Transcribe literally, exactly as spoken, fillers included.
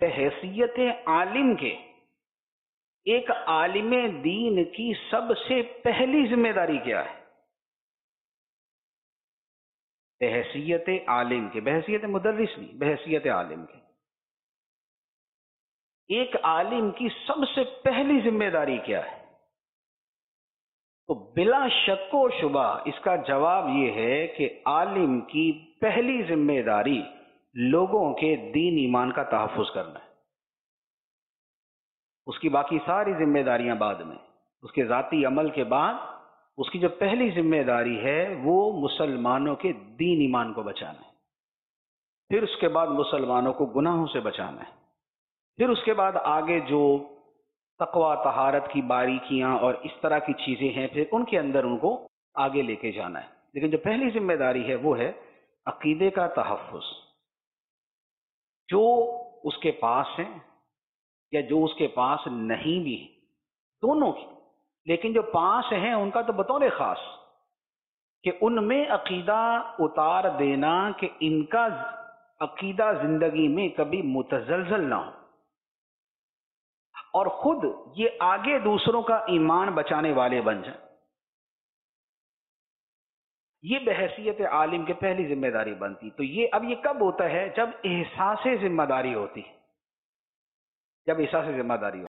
بحیثیت عالم کے ایک عالم دین کی سب سے پہلی ذمہ داری کیا ہے؟ بحیثیت عالم کے، بحیثیت مدرس نہیں، بحیثیت عالم کے ایک عالم کی سب سے پہلی ذمہ داری کیا ہے؟ تو بلا شک و شبہ اس کا جواب یہ ہے کہ عالم کی پہلی ذمہ داری لوگوں کے دین ایمان کا تحفظ کرنا ہے۔ اس کی باقی ساری ذمہ داریاں بعد میں، اس کے ذاتی عمل کے بعد اس کی جو پہلی ذمہ داری ہے وہ مسلمانوں کے دین ایمان کو بچانا ہے، پھر اس کے بعد مسلمانوں کو گناہوں سے بچانا ہے، پھر اس کے بعد آگے جو تقوی طہارت کی باریکیاں اور اس طرح کی چیزیں ہیں پھر ان کے اندر ان کو آگے لے کے جانا ہے۔ لیکن جو پہلی ذمہ داری ہے وہ ہے عقیدے کا تحفظ۔ جو اس کے پاس ہیں یا جو اس کے پاس نہیں بھی ہیں، دونوں کی، لیکن جو پاس ہیں ان کا تو بطور خاص کہ ان میں عقیدہ اتار دینا کہ ان کا عقیدہ زندگی میں کبھی متزلزل نہ ہو، اور خود یہ آگے دوسروں کا ایمان بچانے والے بن جائیں۔ یہ بحیثیت عالم کے پہلی ذمہ داری بنتی۔ تو یہ اب یہ کب ہوتا ہے؟ جب احساس ذمہ داری ہوتی، جب احساس ذمہ داری ہوتی